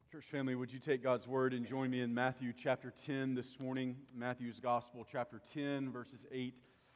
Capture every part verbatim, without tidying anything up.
Church family, would you take God's word and join me in Matthew chapter ten this morning? Matthew's Gospel, chapter ten, verses eight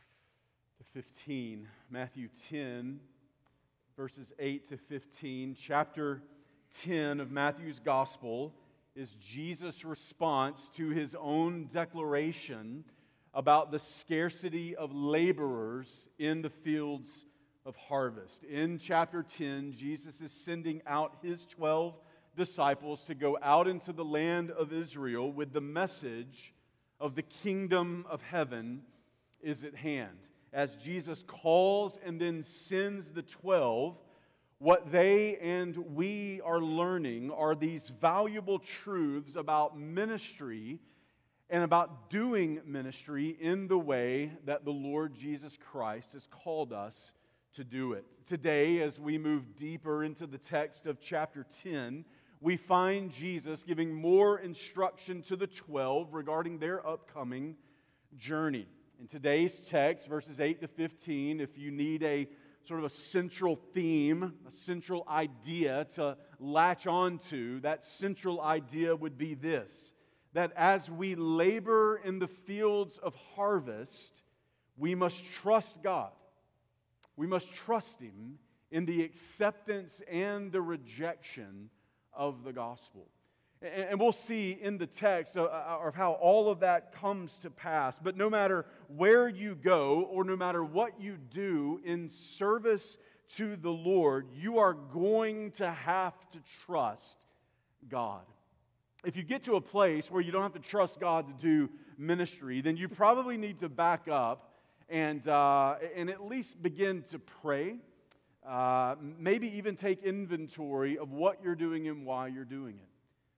to fifteen. Matthew ten, verses eight to fifteen. Chapter ten of Matthew's Gospel is Jesus' response to his own declaration about the scarcity of laborers in the fields of harvest. In chapter ten, Jesus is sending out his twelve disciples to go out into the land of Israel with the message of the kingdom of heaven is at hand. As Jesus calls and then sends the twelve, what they and we are learning are these valuable truths about ministry and about doing ministry in the way that the Lord Jesus Christ has called us to do it. Today, as we move deeper into the text of chapter ten, we find Jesus giving more instruction to the twelve regarding their upcoming journey. In today's text, verses eight to fifteen, if you need a sort of a central theme, a central idea to latch onto, that central idea would be this: that as we labor in the fields of harvest, we must trust God. We must trust Him in the acceptance and the rejection of the gospel. And we'll see in the text of how all of that comes to pass. But no matter where you go or no matter what you do in service to the Lord, you are going to have to trust God. If you get to a place where you don't have to trust God to do ministry, then you probably need to back up and, uh, and at least begin to pray. Uh, maybe even take inventory of what you're doing and why you're doing it.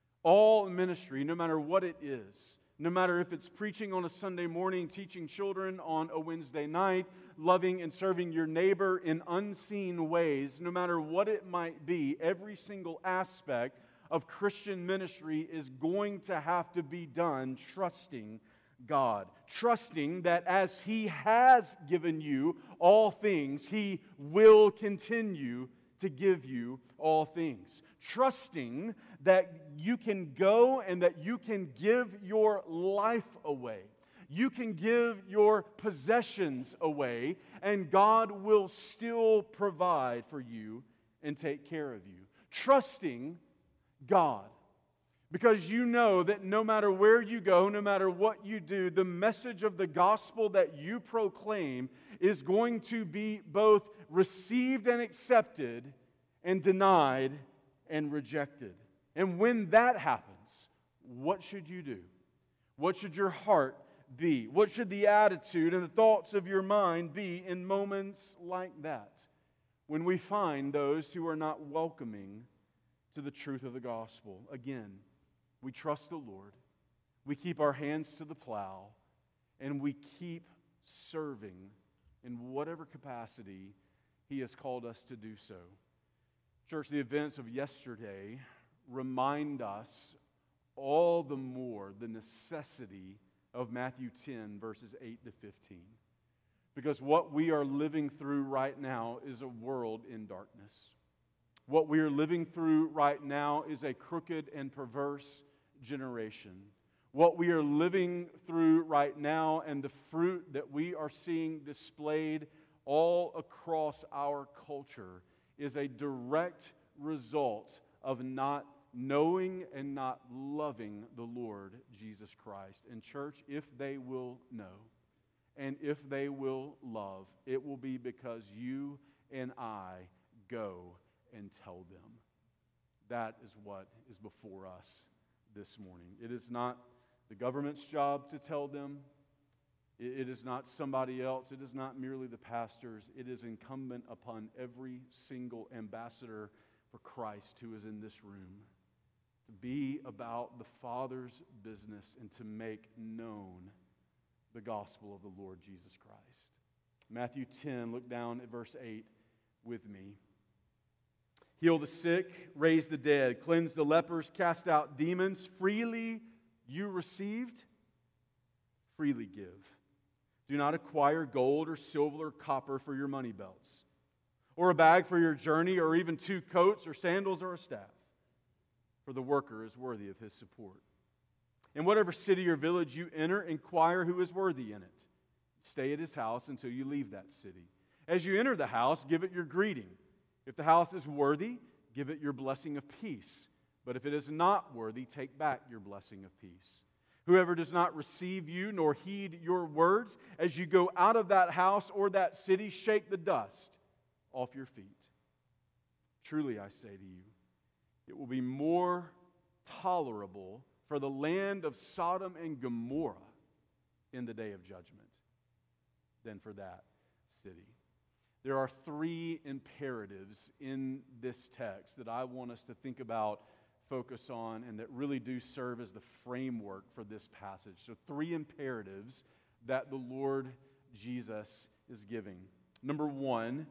All ministry, no matter what it is, no matter if it's preaching on a Sunday morning, teaching children on a Wednesday night, loving and serving your neighbor in unseen ways, no matter what it might be, every single aspect of Christian ministry is going to have to be done trusting God, trusting that as He has given you all things, He will continue to give you all things. Trusting that you can go and that you can give your life away. You can give your possessions away, and God will still provide for you and take care of you. Trusting God. Because you know that no matter where you go, no matter what you do, the message of the gospel that you proclaim is going to be both received and accepted and denied and rejected. And when that happens, what should you do? What should your heart be? What should the attitude and the thoughts of your mind be in moments like that? When we find those who are not welcoming to the truth of the gospel. Again, we trust the Lord, we keep our hands to the plow, and we keep serving in whatever capacity He has called us to do so. Church, the events of yesterday remind us all the more the necessity of Matthew ten, verses eight to fifteen. Because what we are living through right now is a world in darkness. What we are living through right now is a crooked and perverse generation. What we are living through right now and the fruit that we are seeing displayed all across our culture is a direct result of not knowing and not loving the Lord Jesus Christ. And church, if they will know and if they will love, it will be because you and I go and tell them. That is what is before us this morning. It is not the government's job to tell them. It is not somebody else. It is not merely the pastors. It is incumbent upon every single ambassador for Christ who is in this room to be about the Father's business and to make known the gospel of the Lord Jesus Christ. Matthew ten, look down at verse eight with me. Heal the sick, raise the dead, cleanse the lepers, cast out demons. Freely you received, freely give. Do not acquire gold or silver or copper for your money belts, or a bag for your journey, or even two coats or sandals or a staff. for the worker is worthy of his support. In whatever city or village you enter, inquire who is worthy in it. Stay at his house until you leave that city. As you enter the house, give it your greeting. If the house is worthy, give it your blessing of peace. But if it is not worthy, take back your blessing of peace. Whoever does not receive you nor heed your words, as you go out of that house or that city, shake the dust off your feet. Truly I say to you, it will be more tolerable for the land of Sodom and Gomorrah in the day of judgment than for that city. There are three imperatives in this text that I want us to think about, focus on, and that really do serve as the framework for this passage. So three imperatives that the Lord Jesus is giving. Number one,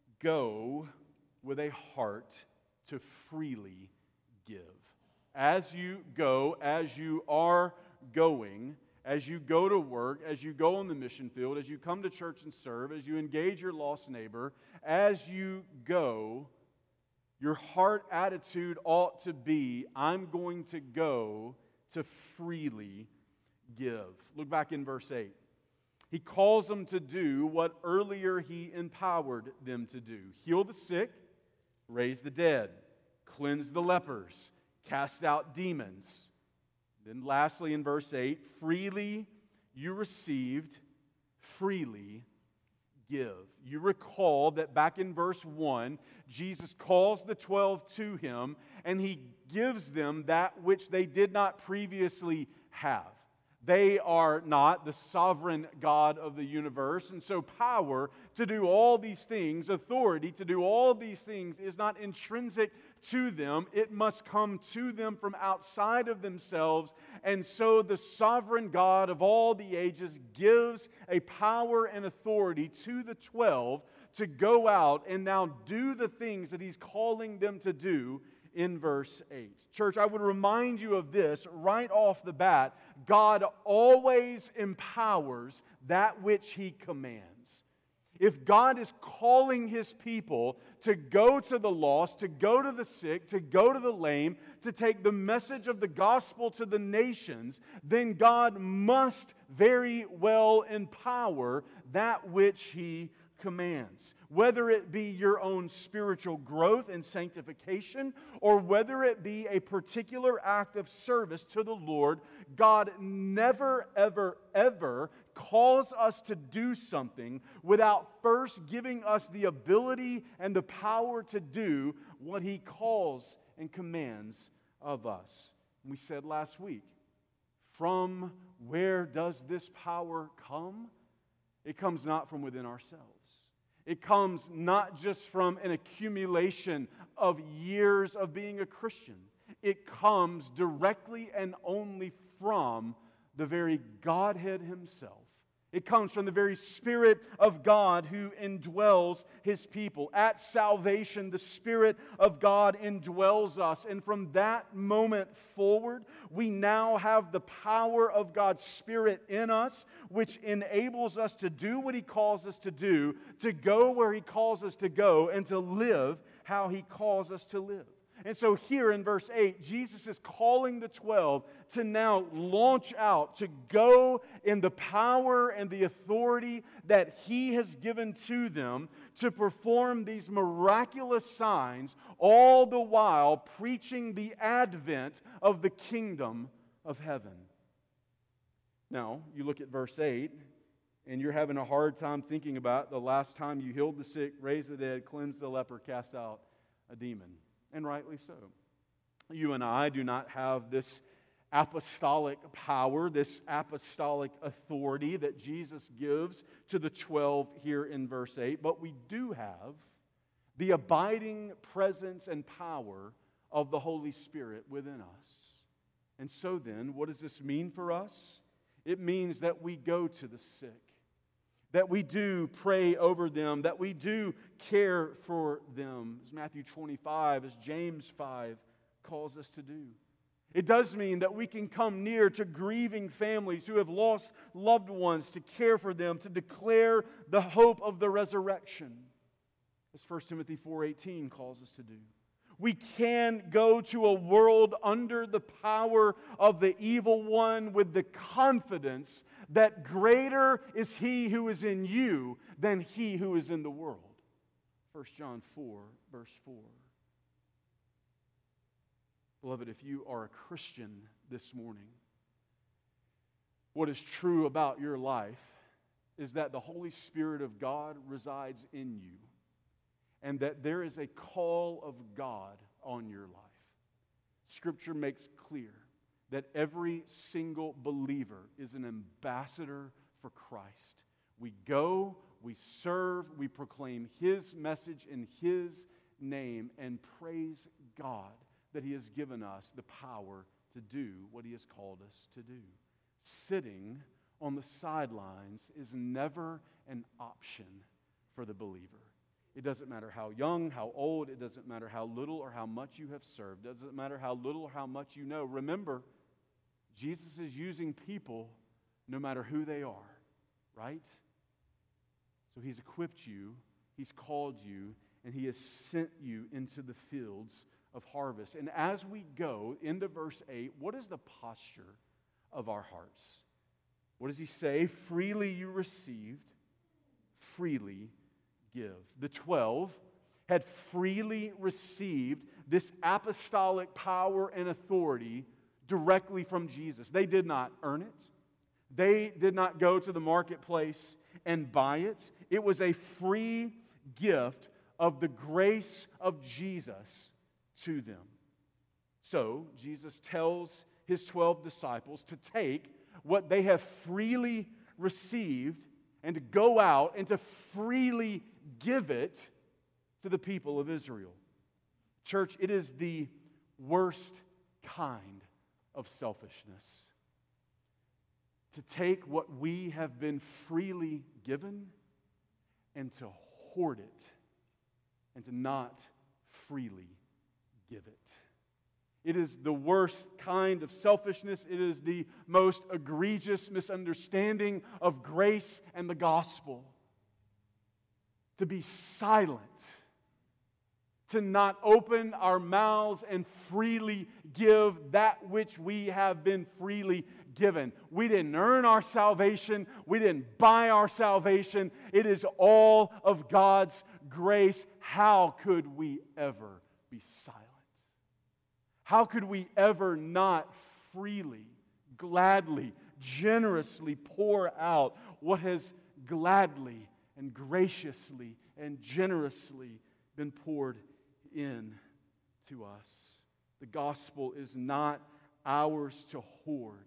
go with a heart to freely give. As you go, as you are going, as you go to work, as you go on the mission field, as you come to church and serve, as you engage your lost neighbor, as you go, your heart attitude ought to be, I'm going to go to freely give. Look back in verse eight. He calls them to do what earlier he empowered them to do. Heal the sick, raise the dead, cleanse the lepers, cast out demons. Then lastly in verse eight, freely you received, freely give. You recall that back in verse one, Jesus calls the twelve to him and he gives them that which they did not previously have. They are not the sovereign God of the universe, and so power to do all these things, authority to do all these things is not intrinsic to them. It must come to them from outside of themselves, and so the sovereign God of all the ages gives a power and authority to the twelve to go out and now do the things that He's calling them to do in verse eight. Church, I would remind you of this right off the bat. God always empowers that which He commands. If God is calling His people to go to the lost, to go to the sick, to go to the lame, to take the message of the gospel to the nations, then God must very well empower that which He commands. Whether it be your own spiritual growth and sanctification, or whether it be a particular act of service to the Lord, God never, ever, ever calls us to do something without first giving us the ability and the power to do what He calls and commands of us. We said last week, from where does this power come? It comes not from within ourselves. It comes not just from an accumulation of years of being a Christian. It comes directly and only from the very Godhead Himself. It comes from the very Spirit of God who indwells His people. At salvation, the Spirit of God indwells us. And from that moment forward, we now have the power of God's Spirit in us, which enables us to do what He calls us to do, to go where He calls us to go, and to live how He calls us to live. And so here in verse eight, Jesus is calling the twelve to now launch out, to go in the power and the authority that He has given to them to perform these miraculous signs, all the while preaching the advent of the kingdom of heaven. Now, you look at verse eight, and you're having a hard time thinking about the last time you healed the sick, raised the dead, cleansed the leper, cast out a demon. And rightly so. You and I do not have this apostolic power, this apostolic authority that Jesus gives to the twelve here in verse eight, but we do have the abiding presence and power of the Holy Spirit within us. And so then, what does this mean for us? It means that we go to the sick, that we do pray over them, that we do care for them, as Matthew twenty-five, as James five calls us to do. It does mean that we can come near to grieving families who have lost loved ones, to care for them, to declare the hope of the resurrection, as First Timothy four eighteen calls us to do. We can go to a world under the power of the evil one with the confidence that greater is He who is in you than he who is in the world. First John four, verse four. Beloved, if you are a Christian this morning, what is true about your life is that the Holy Spirit of God resides in you, and that there is a call of God on your life. Scripture makes clear that every single believer is an ambassador for Christ. We go, we serve, we proclaim His message in His name, and praise God that He has given us the power to do what He has called us to do. Sitting on the sidelines is never an option for the believer. It doesn't matter how young, how old, it doesn't matter how little or how much you have served, it doesn't matter how little or how much you know. Remember, Jesus is using people no matter who they are, right? So He's equipped you, He's called you, and He has sent you into the fields of harvest. And as we go into verse eight, what is the posture of our hearts? What does He say? Freely you received, freely give. The twelve had freely received this apostolic power and authority directly from Jesus. They did not earn it. They did not go to the marketplace and buy it. It was a free gift of the grace of Jesus to them. So, Jesus tells His twelve disciples to take what they have freely received and to go out and to freely give it to the people of Israel. Church, it is the worst kind of selfishness to take what we have been freely given and to hoard it and to not freely give it. It is the worst kind of selfishness. It is the most egregious misunderstanding of grace and the gospel. To be silent, to not open our mouths and freely give that which we have been freely given. We didn't earn our salvation. We didn't buy our salvation. It is all of God's grace. How could we ever be silent? How could we ever not freely, gladly, generously pour out what has gladly and graciously and generously been poured in to us? The gospel is not ours to hoard.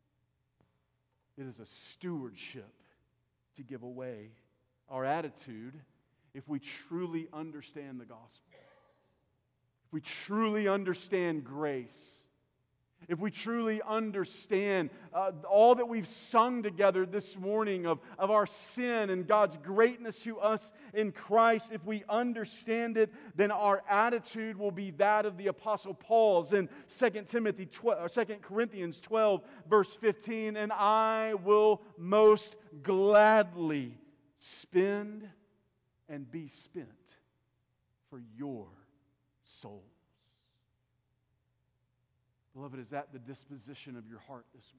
It is a stewardship to give away. Our attitude, if we truly understand the gospel, if we truly understand grace, if we truly understand uh, all that we've sung together this morning of, of our sin and God's greatness to us in Christ, if we understand it, then our attitude will be that of the Apostle Paul's in Second Timothy twelve, or Second Corinthians twelve, verse fifteen, and I will most gladly spend and be spent for your souls. Beloved, is that the disposition of your heart this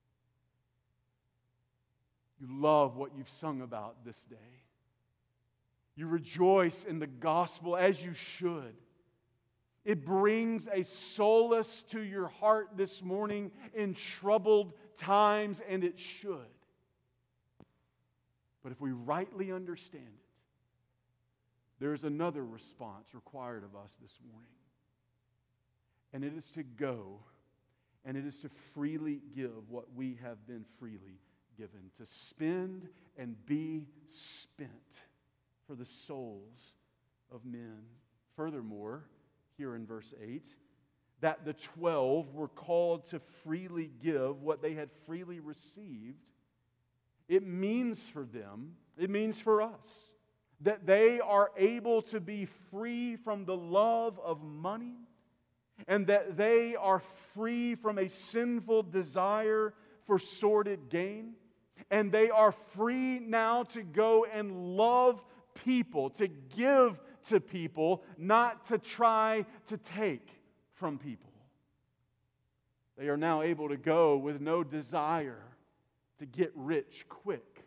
morning? You love what you've sung about this day. You rejoice in the gospel as you should. It brings a solace to your heart this morning in troubled times, and it should. But if we rightly understand it, there is another response required of us this morning. And it is to go, and it is to freely give what we have been freely given, to spend and be spent for the souls of men. Furthermore, here in verse eight, that the twelve were called to freely give what they had freely received. It means for them, it means for us, that they are able to be free from the love of money, and that they are free from a sinful desire for sordid gain, and they are free now to go and love people, to give to people, not to try to take from people. They are now able to go with no desire to get rich quick.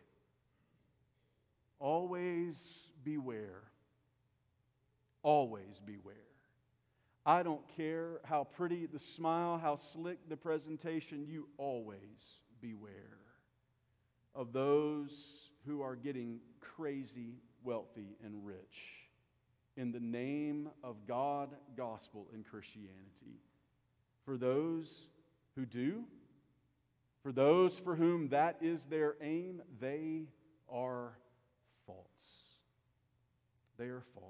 Always beware. Always beware. I don't care how pretty the smile, how slick the presentation, you always beware of those who are getting crazy, wealthy, and rich in the name of God, gospel, and Christianity. For those who do, for those for whom that is their aim, they are false. They are false.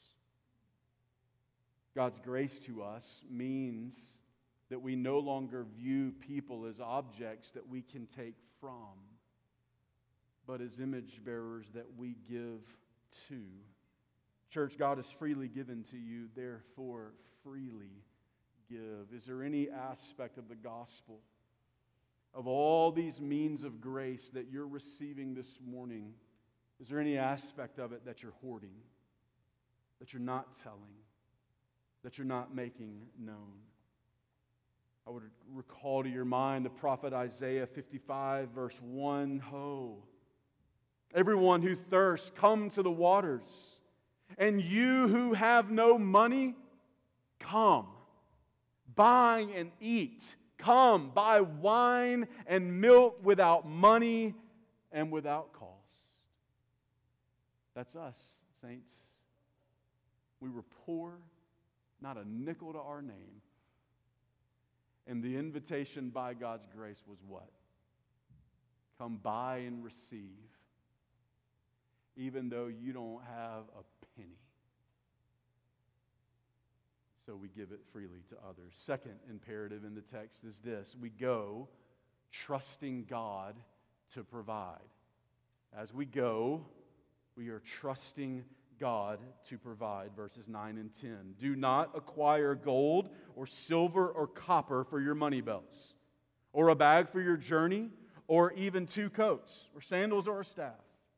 God's grace to us means that we no longer view people as objects that we can take from, but as image bearers that we give to. Church, God has freely given to you, therefore freely give. Is there any aspect of the gospel, of all these means of grace that you're receiving this morning, is there any aspect of it that you're hoarding, that you're not telling, that you're not making known? I would recall to your mind the prophet Isaiah fifty-five, verse one. Ho, everyone who thirsts, come to the waters. And you who have no money, come, buy and eat. Come, buy wine and milk without money and without cost. That's us, saints. We were poor, not a nickel to our name. And the invitation by God's grace was what? Come buy and receive, even though you don't have a penny. So we give it freely to others. Second imperative in the text is this: we go trusting God to provide. As we go, we are trusting God to provide. Verses nine and ten. Do not acquire gold or silver or copper for your money belts, or a bag for your journey, or even two coats, or sandals, or a staff.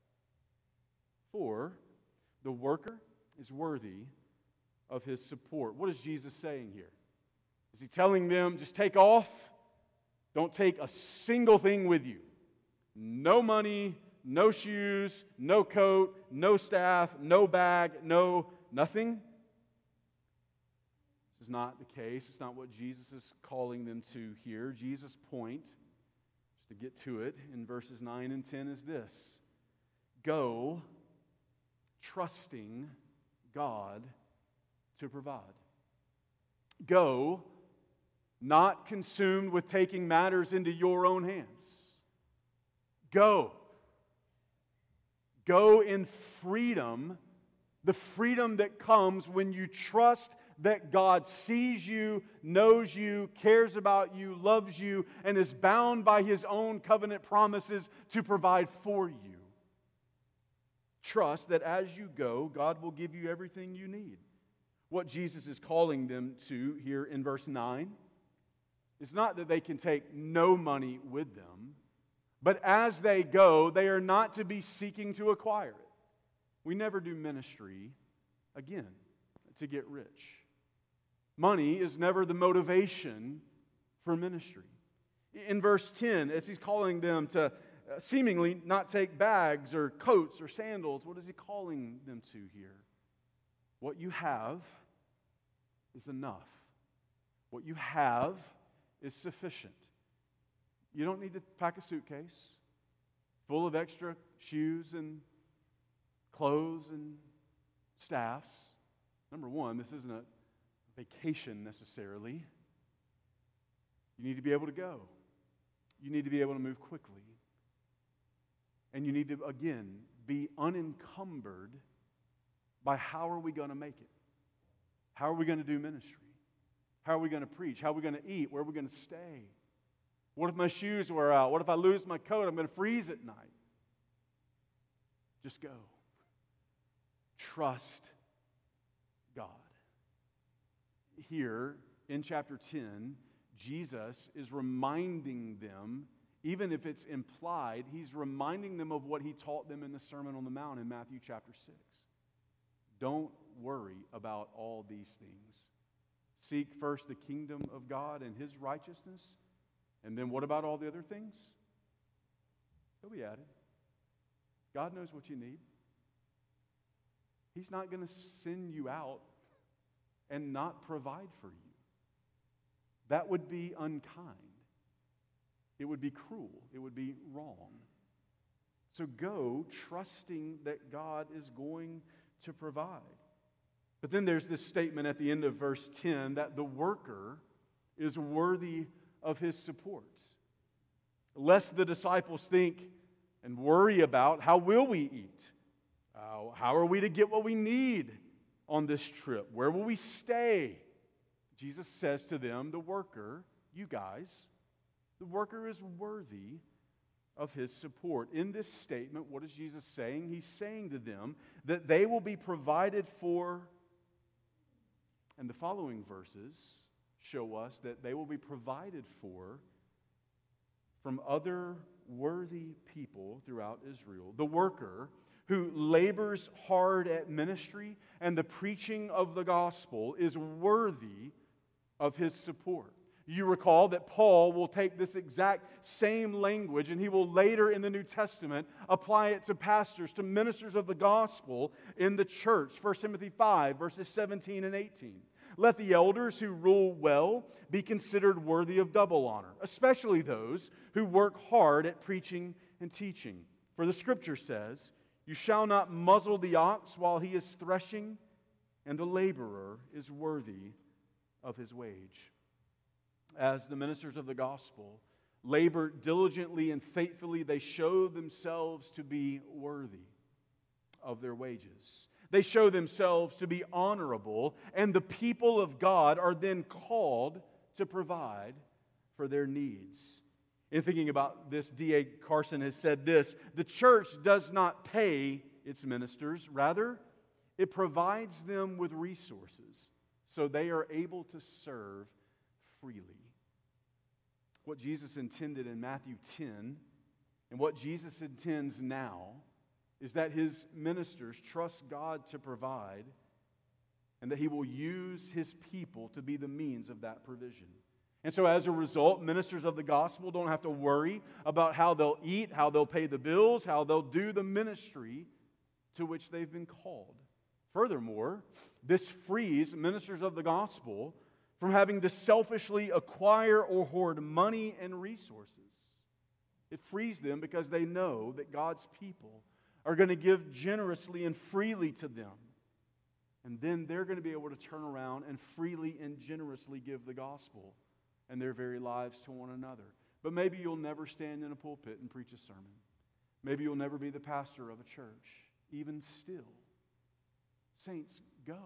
For the worker is worthy of his support. What is Jesus saying here? Is he telling them, just take off? Don't take a single thing with you. No money, no shoes, no coat, no staff, no bag, no nothing? This is not the case. It's not what Jesus is calling them to here. Jesus' point, just to get to it, in verses nine and ten is this: go trusting God to provide. Go not consumed with taking matters into your own hands. Go. Go in freedom, the freedom that comes when you trust that God sees you, knows you, cares about you, loves you, and is bound by His own covenant promises to provide for you. Trust that as you go, God will give you everything you need. What Jesus is calling them to here in verse nine is not that they can take no money with them, but as they go, they are not to be seeking to acquire it. We never do ministry, again, to get rich. Money is never the motivation for ministry. In verse ten, as he's calling them to seemingly not take bags or coats or sandals, what is he calling them to here? What you have is enough. What you have is sufficient. You don't need to pack a suitcase full of extra shoes and clothes and staffs. Number one, this isn't a vacation necessarily. You need to be able to go. You need to be able to move quickly. And you need to, again, be unencumbered by how are we going to make it? How are we going to do ministry? How are we going to preach? How are we going to eat? Where are we going to stay? What if my shoes wear out? What if I lose my coat? I'm going to freeze at night. Just go. Trust God. Here in chapter ten, Jesus is reminding them, even if it's implied, he's reminding them of what he taught them in the Sermon on the Mount in Matthew chapter six. Don't worry about all these things. Seek first the kingdom of God and His righteousness, and then what about all the other things? They'll be added. God knows what you need. He's not going to send you out and not provide for you. That would be unkind. It would be cruel. It would be wrong. So go trusting that God is going to provide. But then there's this statement at the end of verse ten that the worker is worthy of his support. Lest the disciples think and worry about, how will we eat? Uh, how are we to get what we need on this trip? Where will we stay? Jesus says to them, the worker, you guys, the worker is worthy of his support. In this statement, what is Jesus saying? He's saying to them that they will be provided for, and the following verses show us that they will be provided for from other worthy people throughout Israel. The worker who labors hard at ministry and the preaching of the gospel is worthy of his support. You recall that Paul will take this exact same language and he will later in the New Testament apply it to pastors, to ministers of the gospel in the church. First Timothy five, verses seventeen and eighteen. Let the elders who rule well be considered worthy of double honor, especially those who work hard at preaching and teaching. For the Scripture says, you shall not muzzle the ox while he is threshing, and the laborer is worthy of his wage. As the ministers of the gospel labor diligently and faithfully, they show themselves to be worthy of their wages. They show themselves to be honorable, and the people of God are then called to provide for their needs. In thinking about this, D A Carson has said this: the church does not pay its ministers, rather, it provides them with resources so they are able to serve freely. What Jesus intended in Matthew ten and what Jesus intends now is that His ministers trust God to provide and that He will use His people to be the means of that provision. And so as a result, ministers of the gospel don't have to worry about how they'll eat, how they'll pay the bills, how they'll do the ministry to which they've been called. Furthermore, this frees ministers of the gospel from having to selfishly acquire or hoard money and resources. It frees them because they know that God's people are going to give generously and freely to them. And then they're going to be able to turn around and freely and generously give the gospel and their very lives to one another. But maybe you'll never stand in a pulpit and preach a sermon. Maybe you'll never be the pastor of a church. Even still, saints, go.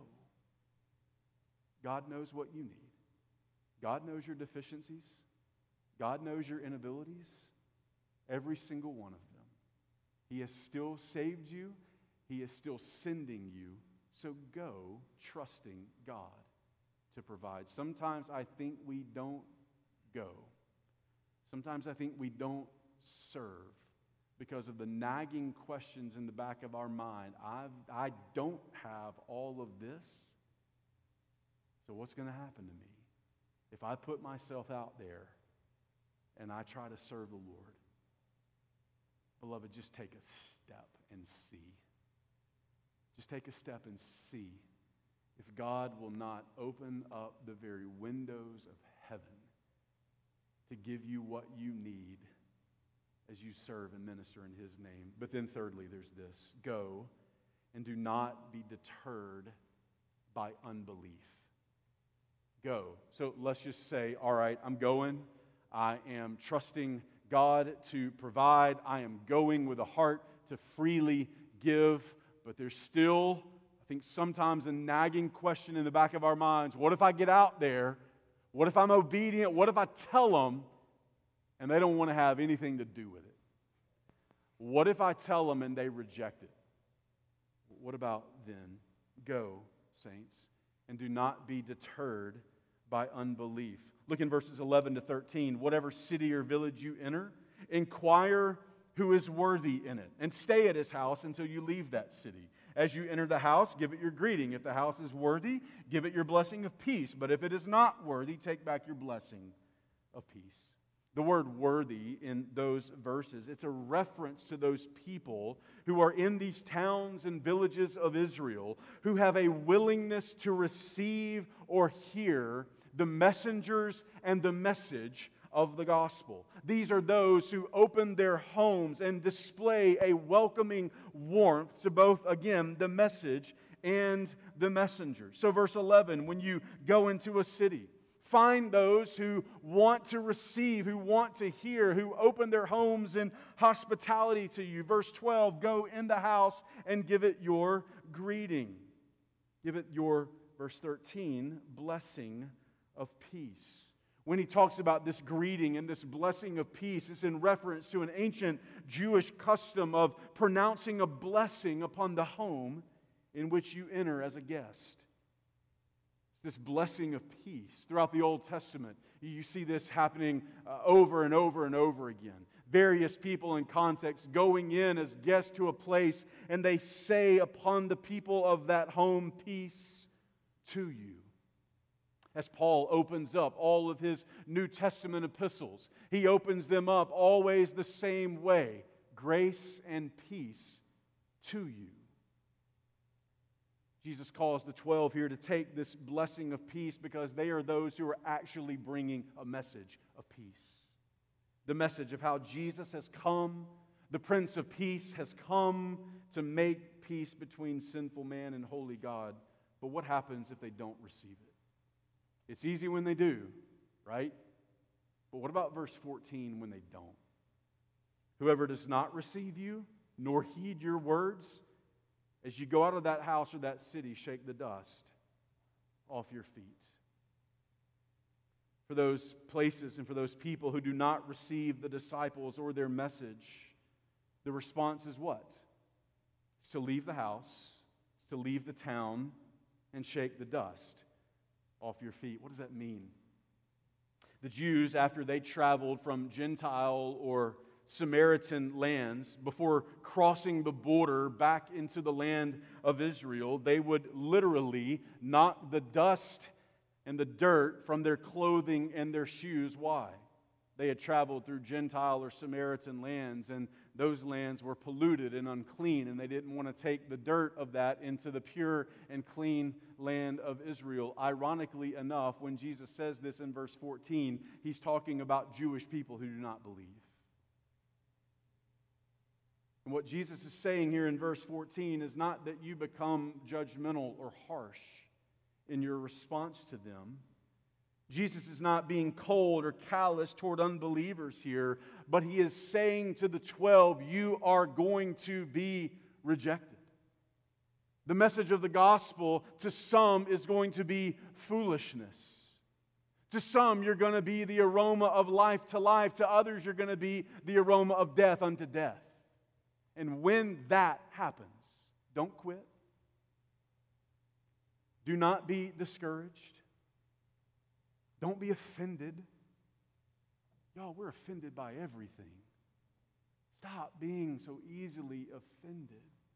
God knows what you need. God knows your deficiencies. God knows your inabilities. Every single one of them. He has still saved you. He is still sending you. So go trusting God to provide. Sometimes I think we don't go. Sometimes I think we don't serve because of the nagging questions in the back of our mind. I I don't have all of this. So what's going to happen to me if I put myself out there and I try to serve the Lord? Beloved, just take a step and see. Just take a step and see if God will not open up the very windows of heaven to give you what you need as you serve and minister in His name. But then thirdly, there's this: go and do not be deterred by unbelief. Go. So let's just say, all right, I'm going. I am trusting God to provide. I am going with a heart to freely give. But there's still, I think, sometimes a nagging question in the back of our minds. What if I get out there? What if I'm obedient? What if I tell them and they don't want to have anything to do with it? What if I tell them and they reject it? What about then? Go, saints, and do not be deterred by unbelief. Look in verses eleven to thirteen. Whatever city or village you enter, inquire who is worthy in it, and stay at his house until you leave that city. As you enter the house, give it your greeting. If the house is worthy, give it your blessing of peace. But if it is not worthy, take back your blessing of peace. The word worthy in those verses, it's a reference to those people who are in these towns and villages of Israel who have a willingness to receive or hear the messengers and the message of the gospel. These are those who open their homes and display a welcoming warmth to both, again, the message and the messenger. So verse eleven, when you go into a city, find those who want to receive, who want to hear, who open their homes in hospitality to you. Verse twelve, go in the house and give it your greeting. Give it your, verse thirteen, blessing of peace. When he talks about this greeting and this blessing of peace, it's in reference to an ancient Jewish custom of pronouncing a blessing upon the home in which you enter as a guest. This blessing of peace. Throughout the Old Testament, you see this happening uh, over and over and over again. Various people in context going in as guests to a place, and they say upon the people of that home, peace to you. As Paul opens up all of his New Testament epistles, he opens them up always the same way. Grace and peace to you. Jesus calls the twelve here to take this blessing of peace because they are those who are actually bringing a message of peace. The message of how Jesus has come, the Prince of Peace has come to make peace between sinful man and holy God. But what happens if they don't receive it? It's easy when they do, right? But what about verse fourteen when they don't? Whoever does not receive you, nor heed your words, as you go out of that house or that city, shake the dust off your feet. For those places and for those people who do not receive the disciples or their message, the response is what? It's to leave the house, it's to leave the town, and shake the dust off your feet. What does that mean? The Jews, after they traveled from Gentile or Samaritan lands, before crossing the border back into the land of Israel, they would literally knock the dust and the dirt from their clothing and their shoes. Why? They had traveled through Gentile or Samaritan lands, and those lands were polluted and unclean, and they didn't want to take the dirt of that into the pure and clean land of Israel. Ironically enough, when Jesus says this in verse fourteen, he's talking about Jewish people who do not believe. And what Jesus is saying here in verse fourteen is not that you become judgmental or harsh in your response to them. Jesus is not being cold or callous toward unbelievers here, but he is saying to the twelve, you are going to be rejected. The message of the gospel to some is going to be foolishness. To some, you're going to be the aroma of life to life. To others, you're going to be the aroma of death unto death. And when that happens, don't quit. Do not be discouraged. Don't be offended. Y'all, we're offended by everything. Stop being so easily offended.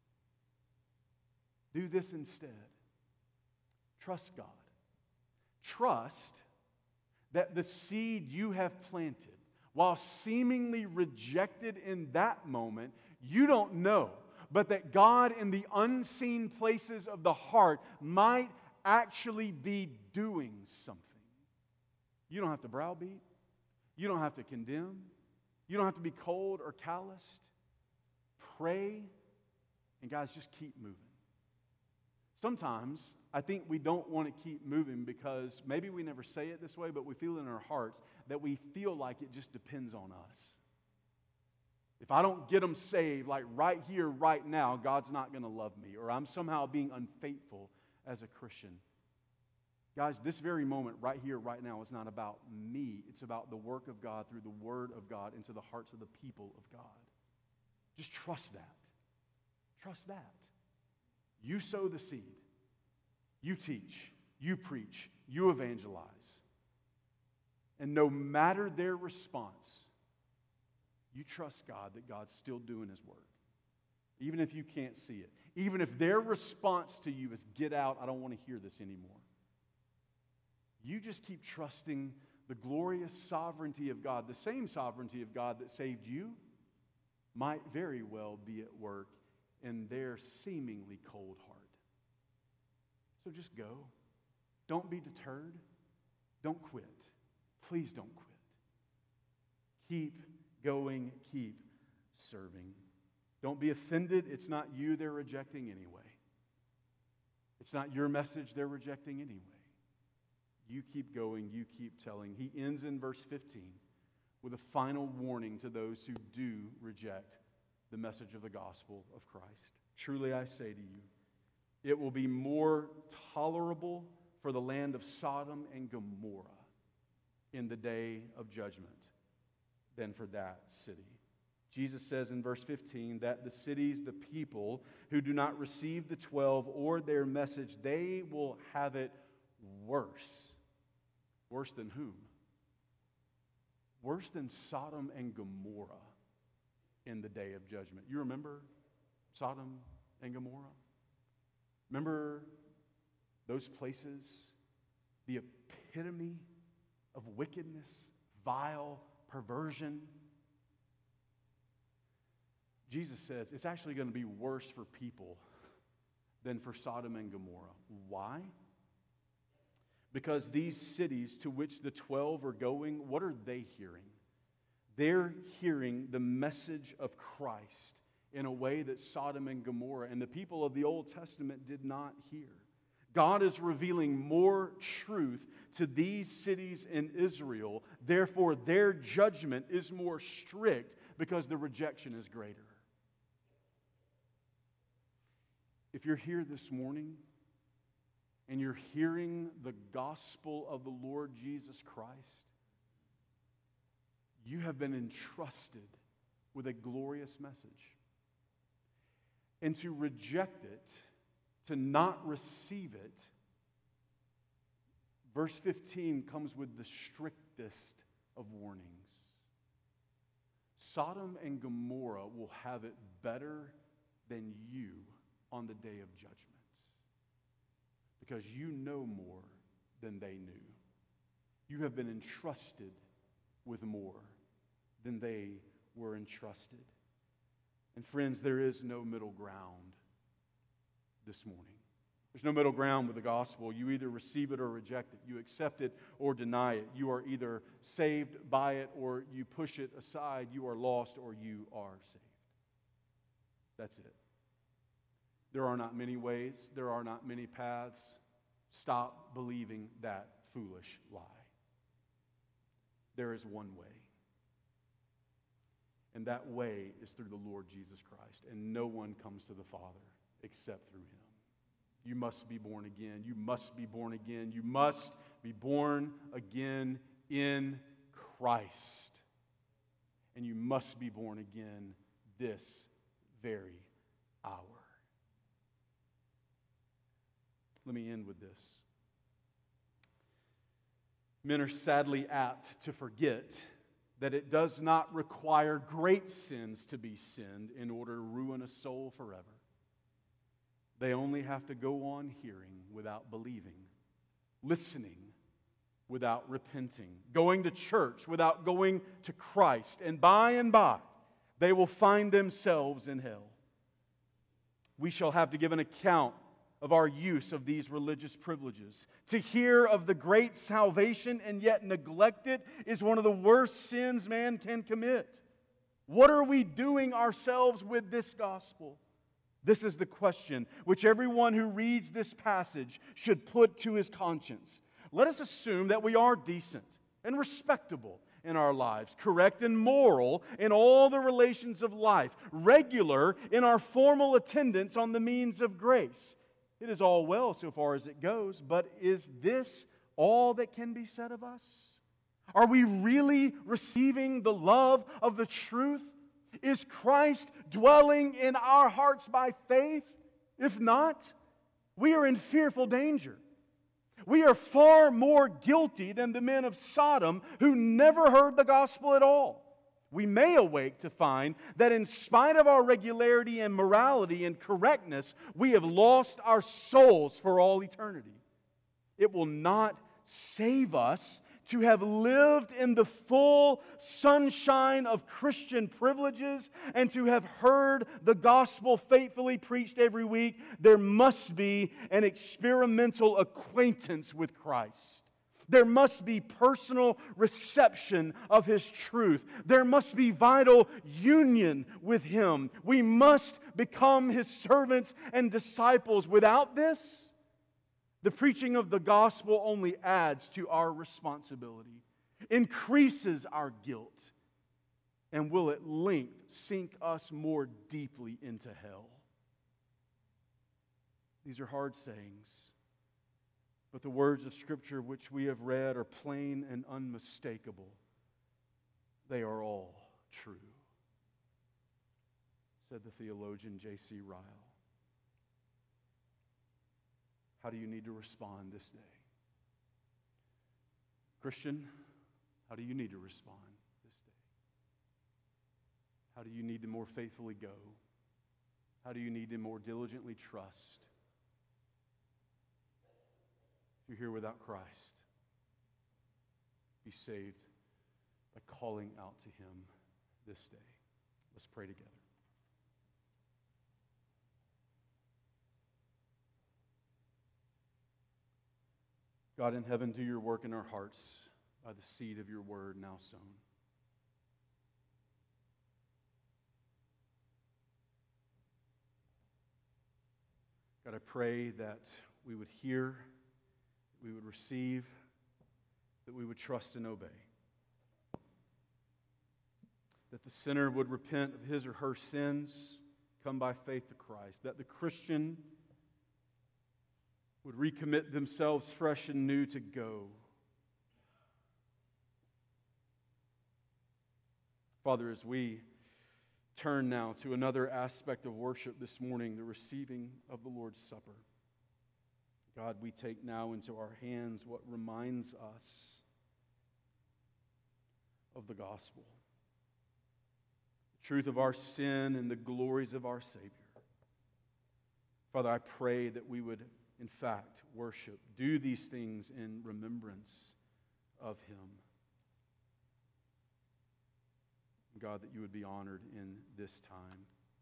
Do this instead. Trust God. Trust that the seed you have planted, while seemingly rejected in that moment, you don't know, but that God in the unseen places of the heart might actually be doing something. You don't have to browbeat. You don't have to condemn. You don't have to be cold or calloused. Pray, and guys, just keep moving. Sometimes I think we don't want to keep moving because maybe we never say it this way, but we feel in our hearts that we feel like it just depends on us. If I don't get them saved, like right here, right now, God's not going to love me, or I'm somehow being unfaithful as a Christian. Guys, this very moment right here, right now is not about me. It's about the work of God through the Word of God into the hearts of the people of God. Just trust that. Trust that. You sow the seed. You teach. You preach. You evangelize. And no matter their response, you trust God that God's still doing His work. Even if you can't see it. even if their response to you is, get out, I don't want to hear this anymore. You just keep trusting the glorious sovereignty of God. The same sovereignty of God that saved you might very well be at work in their seemingly cold heart. So just go. Don't be deterred. Don't quit. Please don't quit. Keep going. Keep serving. Don't be offended. It's not you they're rejecting anyway. It's not your message they're rejecting anyway. You keep going. You keep telling. He ends in verse fifteen with a final warning to those who do reject the message of the gospel of Christ. Truly I say to you, it will be more tolerable for the land of Sodom and Gomorrah in the day of judgment than for that city. Jesus says in verse fifteen that the cities, the people who do not receive the twelve or their message, they will have it worse. Worse than whom? Worse than Sodom and Gomorrah in the day of judgment. You remember Sodom and Gomorrah? Remember those places? The epitome of wickedness, vile, perversion. Jesus says it's actually going to be worse for people than for Sodom and Gomorrah. Why? Because these cities to which the twelve are going, what are they hearing? They're hearing the message of Christ in a way that Sodom and Gomorrah and the people of the Old Testament did not hear. God is revealing more truth to these cities in Israel. Therefore, their judgment is more strict because the rejection is greater. If you're here this morning and you're hearing the gospel of the Lord Jesus Christ, you have been entrusted with a glorious message. And to reject it, to not receive it, verse fifteen comes with the strictest of warnings. Sodom and Gomorrah will have it better than you on the day of judgment, because you know more than they knew. You have been entrusted with more than they were entrusted. And friends, there is no middle ground this morning. There's no middle ground with the gospel. You either receive it or reject it. You accept it or deny it. You are either saved by it or you push it aside. You are lost or you are saved. That's it. There are not many ways. There are not many paths. Stop believing that foolish lie. There is one way. And that way is through the Lord Jesus Christ. And no one comes to the Father except through Him. You must be born again. You must be born again. You must be born again in Christ. And you must be born again this very hour. Let me end with this. Men are sadly apt to forget that it does not require great sins to be sinned in order to ruin a soul forever. They only have to go on hearing without believing, listening without repenting, going to church without going to Christ, and by and by they will find themselves in hell. We shall have to give an account of our use of these religious privileges. To hear of the great salvation and yet neglect it is one of the worst sins man can commit. What are we doing ourselves with this gospel? This is the question which everyone who reads this passage should put to his conscience. Let us assume that we are decent and respectable in our lives, correct and moral in all the relations of life, regular in our formal attendance on the means of grace. It is all well so far as it goes, but is this all that can be said of us? Are we really receiving the love of the truth? Is Christ dwelling in our hearts by faith? If not, we are in fearful danger. We are far more guilty than the men of Sodom who never heard the gospel at all. We may awake to find that in spite of our regularity and morality and correctness, we have lost our souls for all eternity. It will not save us to have lived in the full sunshine of Christian privileges and to have heard the gospel faithfully preached every week. There must be an experimental acquaintance with Christ. There must be personal reception of His truth. There must be vital union with Him. We must become His servants and disciples. Without this, the preaching of the gospel only adds to our responsibility, increases our guilt, and will at length sink us more deeply into hell. These are hard sayings. But the words of Scripture which we have read are plain and unmistakable. They are all true, said the theologian J C Ryle. How do you need to respond this day? Christian, how do you need to respond this day? How do you need to more faithfully go? How do you need to more diligently trust? If you're here without Christ, be saved by calling out to Him this day. Let's pray together. God in heaven, do your work in our hearts by the seed of your word now sown. God, I pray that we would hear, we would receive, that we would trust and obey. That the sinner would repent of his or her sins, come by faith to Christ. That the Christian would recommit themselves fresh and new to go. Father, as we turn now to another aspect of worship this morning, the receiving of the Lord's Supper. God, we take now into our hands what reminds us of the gospel, the truth of our sin and the glories of our Savior. Father, I pray that we would, in fact, worship, do these things in remembrance of Him. God, that you would be honored in this time.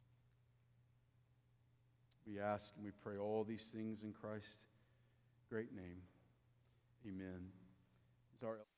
We ask and we pray all these things in Christ's great name. Amen. As our